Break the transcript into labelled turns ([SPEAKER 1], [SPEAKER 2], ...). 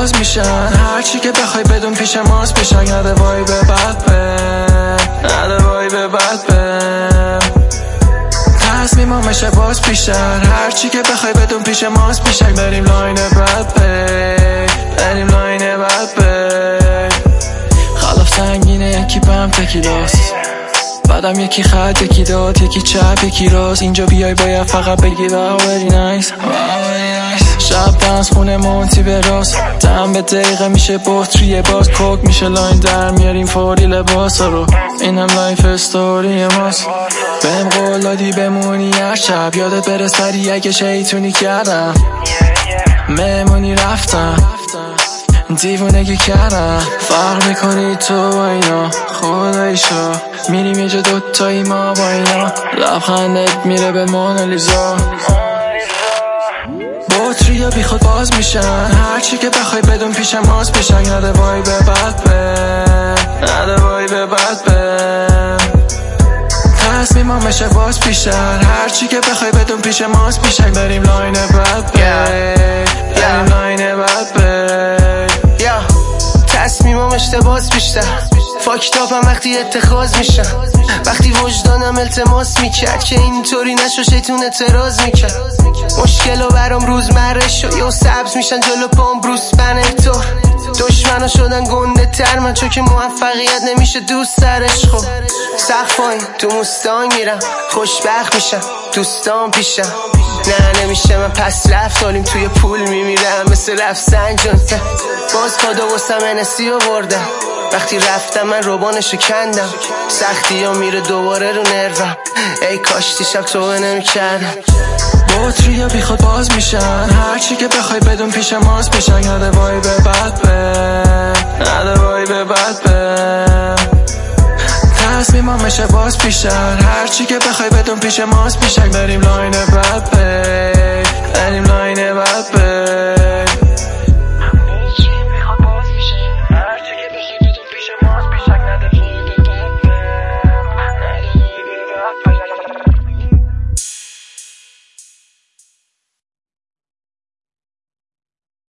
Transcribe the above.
[SPEAKER 1] باز میشن، هرچی که بخوای بدون پیش ماست پیشن. نده وای به بد نده وای به بد تصمیمامش باز پیشن، هرچی که بخوای بدون پیش ماست پیشن. بریم لاین بد بریم لاین بد خلاف سنگینه یکی بم تکیلاست، بعدم یکی خط یکی داد یکی چپ یکی راست. اینجا بیای باید فقط بگی واو very nice. شب دنس خونه مونتی به راست، دم به دقیقه میشه بطریه باز کوک میشه لاین در میاریم فوری لباس رو. اینم لایف استوری ماست، بهم قول دادی بمونی هر شب، یادت برس پری اگه شیطونی کردم مهمونی رفتم دیوونگی کردم. فرق میکنی تو با اینا خدایشو، میریم یه جا دوتایی ما با اینا، لبخندت میره به مونالیزا. بطریا بی خود باز میشن، هرچی که بخوای بدون پیش ماست پیشن. نده وای به بد نده وای به بد تصمیمامش باز پیشن، هرچی که بخوای بدون پیش ماست پیشن. بریم لاین بد بریم لاین بد
[SPEAKER 2] تصمیمم اشتباس بیشتر فاکتاپم وقتی اتخاذ میشن، وقتی وجدانم التماس میکرد که اینطوری نشو شیطون اعتراض میکرد. مشکل و برام روزمره شد یا سبز میشن جلو پام بروس بنر. دشمنا شدن گنده تر من، چون که موفقیت نمیشه دوست سرش. خب سقف پایین تو موستان میرم، خوشبخت میشم دوستان پیشم. نه نمیشه من پس رفتالیم توی پول میمیرم مثل رفسنجان. باز کادا واسم انسی آوردم، وقتی رفتم من روبانشو کندم. سختی ها میره دوباره رو نروم، ای کاش دیشب توبه نمیکردم.
[SPEAKER 1] بطریا بی خود باز میشن، هرچی که بخوای بدون پیش ماست پیشن. نده وای به بد نده وای به بد تصمیمامش باز پیشن، هرچی که بخوای بدون پیش ماست پیشن. بریم لاین بد بریم لاین بد